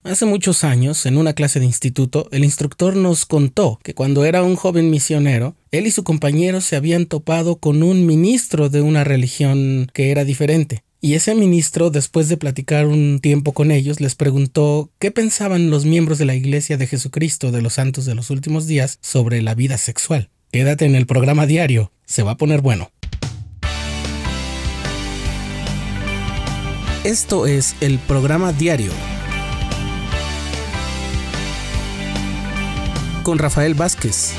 Hace muchos años, en una clase de instituto, el instructor nos contó que cuando era un joven misionero, él y su compañero se habían topado con un ministro de una religión que era diferente. Y ese ministro, después de platicar un tiempo con ellos, les preguntó qué pensaban los miembros de la Iglesia de Jesucristo de los Santos de los Últimos Días sobre la vida sexual. Quédate en el programa diario, se va a poner bueno. Esto es el programa diario con Rafael Vázquez.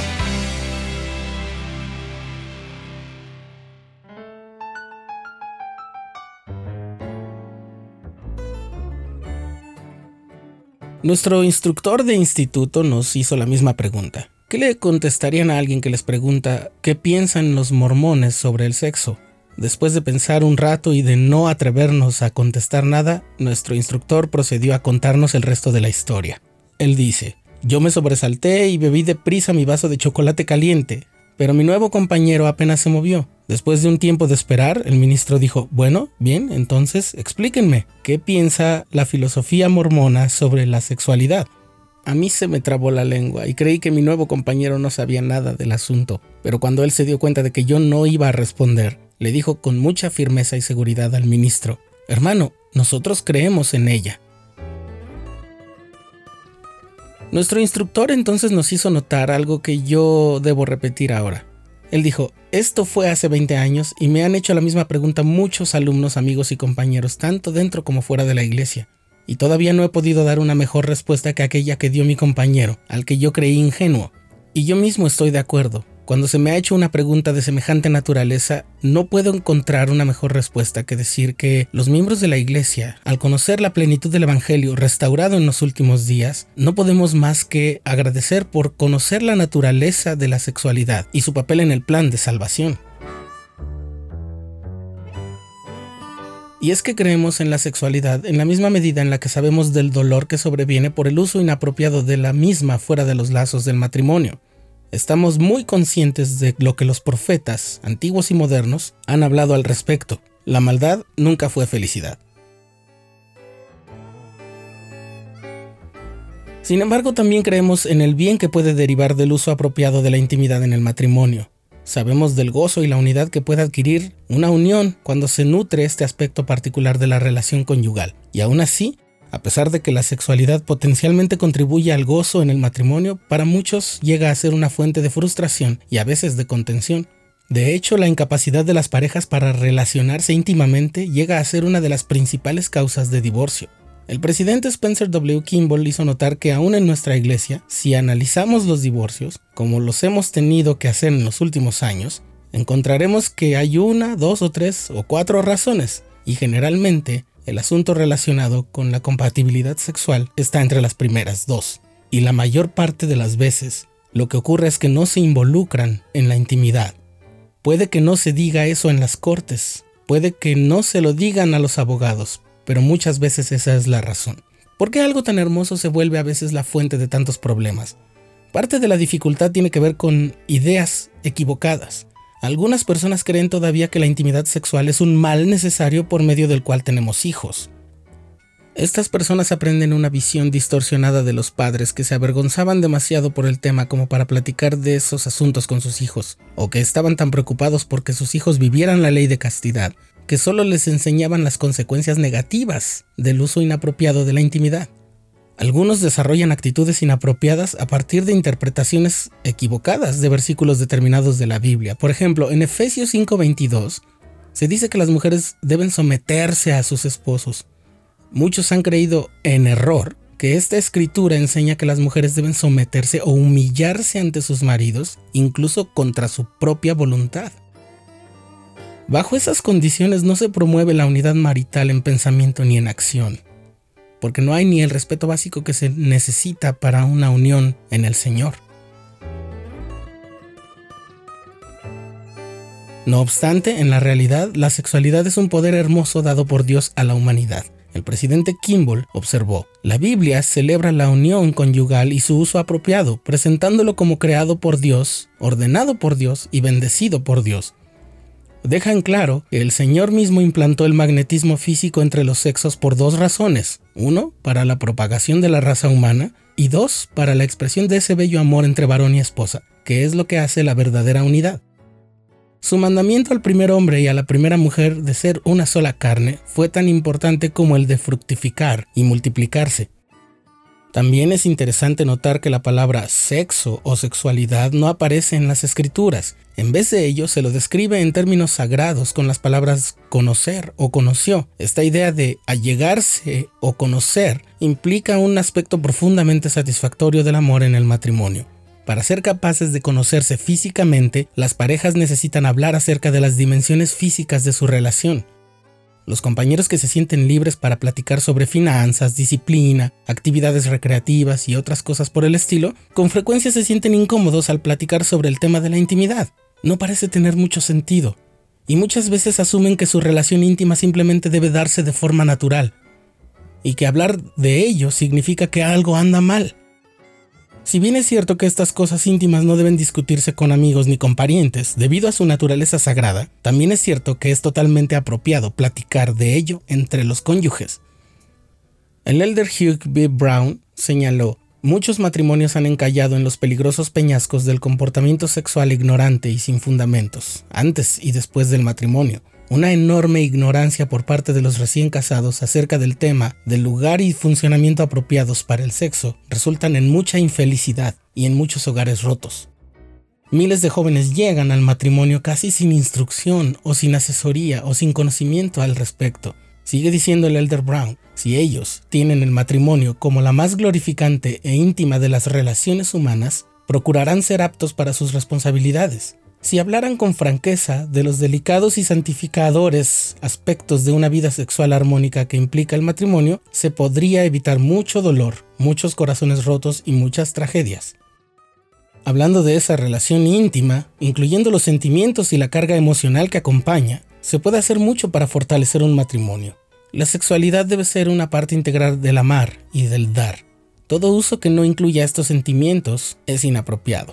Nuestro instructor de instituto nos hizo la misma pregunta. ¿Qué le contestarían a alguien que les pregunta qué piensan los mormones sobre el sexo? Después de pensar un rato y de no atrevernos a contestar nada, nuestro instructor procedió a contarnos el resto de la historia. Él dice: yo me sobresalté y bebí deprisa mi vaso de chocolate caliente, pero mi nuevo compañero apenas se movió. Después de un tiempo de esperar, el ministro dijo: bueno, bien, entonces explíquenme, ¿qué piensa la filosofía mormona sobre la sexualidad? A mí se me trabó la lengua y creí que mi nuevo compañero no sabía nada del asunto, pero cuando él se dio cuenta de que yo no iba a responder, le dijo con mucha firmeza y seguridad al ministro: hermano, nosotros creemos en ella. Nuestro instructor entonces nos hizo notar algo que yo debo repetir ahora. Él dijo: esto fue hace 20 años y me han hecho la misma pregunta muchos alumnos, amigos y compañeros, tanto dentro como fuera de la iglesia. Y todavía no he podido dar una mejor respuesta que aquella que dio mi compañero, al que yo creí ingenuo. Y yo mismo estoy de acuerdo. Cuando se me ha hecho una pregunta de semejante naturaleza, no puedo encontrar una mejor respuesta que decir que los miembros de la iglesia, al conocer la plenitud del evangelio restaurado en los últimos días, no podemos más que agradecer por conocer la naturaleza de la sexualidad y su papel en el plan de salvación. Y es que creemos en la sexualidad en la misma medida en la que sabemos del dolor que sobreviene por el uso inapropiado de la misma fuera de los lazos del matrimonio. Estamos muy conscientes de lo que los profetas, antiguos y modernos, han hablado al respecto. La maldad nunca fue felicidad. Sin embargo, también creemos en el bien que puede derivar del uso apropiado de la intimidad en el matrimonio. Sabemos del gozo y la unidad que puede adquirir una unión cuando se nutre este aspecto particular de la relación conyugal. Y aún así, a pesar de que la sexualidad potencialmente contribuye al gozo en el matrimonio, para muchos llega a ser una fuente de frustración y a veces de contención. De hecho, la incapacidad de las parejas para relacionarse íntimamente llega a ser una de las principales causas de divorcio. El presidente Spencer W. Kimball hizo notar que aún en nuestra iglesia, si analizamos los divorcios, como los hemos tenido que hacer en los últimos años, encontraremos que hay 1, 2 o 3 o 4 razones, y generalmente el asunto relacionado con la compatibilidad sexual está entre las primeras 2. Y la mayor parte de las veces, lo que ocurre es que no se involucran en la intimidad. Puede que no se diga eso en las cortes, puede que no se lo digan a los abogados, pero muchas veces esa es la razón. ¿Por qué algo tan hermoso se vuelve a veces la fuente de tantos problemas? Parte de la dificultad tiene que ver con ideas equivocadas. Algunas personas creen todavía que la intimidad sexual es un mal necesario por medio del cual tenemos hijos. Estas personas aprenden una visión distorsionada de los padres que se avergonzaban demasiado por el tema como para platicar de esos asuntos con sus hijos, o que estaban tan preocupados porque sus hijos vivieran la ley de castidad, que solo les enseñaban las consecuencias negativas del uso inapropiado de la intimidad. Algunos desarrollan actitudes inapropiadas a partir de interpretaciones equivocadas de versículos determinados de la Biblia. Por ejemplo, en Efesios 5:22 se dice que las mujeres deben someterse a sus esposos. Muchos han creído en error que esta escritura enseña que las mujeres deben someterse o humillarse ante sus maridos, incluso contra su propia voluntad. Bajo esas condiciones no se promueve la unidad marital en pensamiento ni en acción, porque no hay ni el respeto básico que se necesita para una unión en el Señor. No obstante, en la realidad, la sexualidad es un poder hermoso dado por Dios a la humanidad. El presidente Kimball observó: la Biblia celebra la unión conyugal y su uso apropiado, presentándolo como creado por Dios, ordenado por Dios y bendecido por Dios. deja en claro que el Señor mismo implantó el magnetismo físico entre los sexos por 2 razones. 1, para la propagación de la raza humana, y 2, para la expresión de ese bello amor entre varón y esposa, que es lo que hace la verdadera unidad. Su mandamiento al primer hombre y a la primera mujer de ser una sola carne fue tan importante como el de fructificar y multiplicarse. También es interesante notar que la palabra sexo o sexualidad no aparece en las Escrituras. En vez de ello, se lo describe en términos sagrados con las palabras conocer o conoció. Esta idea de allegarse o conocer implica un aspecto profundamente satisfactorio del amor en el matrimonio. Para ser capaces de conocerse físicamente, las parejas necesitan hablar acerca de las dimensiones físicas de su relación. Los compañeros que se sienten libres para platicar sobre finanzas, disciplina, actividades recreativas y otras cosas por el estilo, con frecuencia se sienten incómodos al platicar sobre el tema de la intimidad. No parece tener mucho sentido, y muchas veces asumen que su relación íntima simplemente debe darse de forma natural, y que hablar de ello significa que algo anda mal. Si bien es cierto que estas cosas íntimas no deben discutirse con amigos ni con parientes debido a su naturaleza sagrada, también es cierto que es totalmente apropiado platicar de ello entre los cónyuges. El elder Hugh B. Brown señaló: muchos matrimonios han encallado en los peligrosos peñascos del comportamiento sexual ignorante y sin fundamentos, antes y después del matrimonio. Una enorme ignorancia por parte de los recién casados acerca del tema del lugar y funcionamiento apropiados para el sexo resultan en mucha infelicidad y en muchos hogares rotos. Miles de jóvenes llegan al matrimonio casi sin instrucción o sin asesoría o sin conocimiento al respecto. Sigue diciendo el elder Brown: si ellos tienen el matrimonio como la más glorificante e íntima de las relaciones humanas, procurarán ser aptos para sus responsabilidades. Si hablaran con franqueza de los delicados y santificadores aspectos de una vida sexual armónica que implica el matrimonio, se podría evitar mucho dolor, muchos corazones rotos y muchas tragedias. Hablando de esa relación íntima, incluyendo los sentimientos y la carga emocional que acompaña, se puede hacer mucho para fortalecer un matrimonio. La sexualidad debe ser una parte integral del amar y del dar. Todo uso que no incluya estos sentimientos es inapropiado.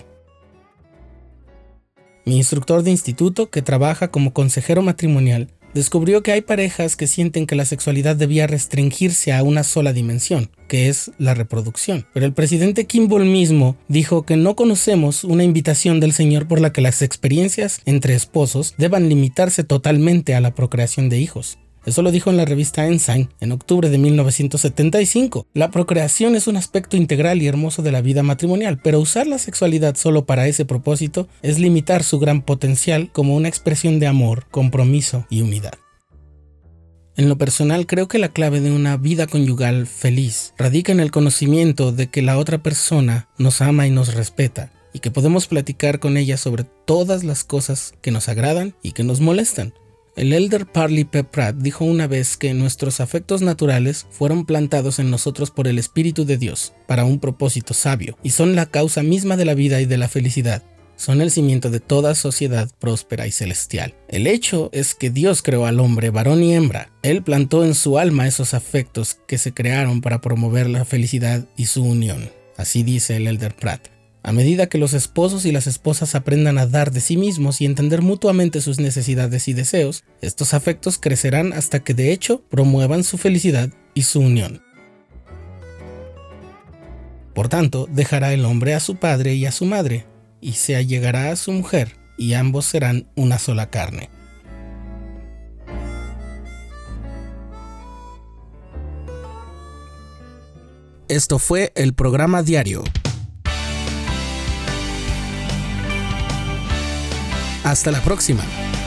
Mi instructor de instituto, que trabaja como consejero matrimonial, descubrió que hay parejas que sienten que la sexualidad debía restringirse a una sola dimensión, que es la reproducción. Pero el presidente Kimball mismo dijo que no conocemos una invitación del Señor por la que las experiencias entre esposos deban limitarse totalmente a la procreación de hijos. Eso lo dijo en la revista Ensign en octubre de 1975. La procreación es un aspecto integral y hermoso de la vida matrimonial, pero usar la sexualidad solo para ese propósito es limitar su gran potencial como una expresión de amor, compromiso y unidad. En lo personal, creo que la clave de una vida conyugal feliz radica en el conocimiento de que la otra persona nos ama y nos respeta, y que podemos platicar con ella sobre todas las cosas que nos agradan y que nos molestan. El elder Parley P. Pratt dijo una vez que nuestros afectos naturales fueron plantados en nosotros por el Espíritu de Dios para un propósito sabio y son la causa misma de la vida y de la felicidad. Son el cimiento de toda sociedad próspera y celestial. El hecho es que Dios creó al hombre varón y hembra. Él plantó en su alma esos afectos que se crearon para promover la felicidad y su unión. Así dice el elder Pratt. A medida que los esposos y las esposas aprendan a dar de sí mismos y entender mutuamente sus necesidades y deseos, estos afectos crecerán hasta que de hecho promuevan su felicidad y su unión. Por tanto, dejará el hombre a su padre y a su madre, y se allegará a su mujer, y ambos serán una sola carne. Esto fue el programa diario. Hasta la próxima.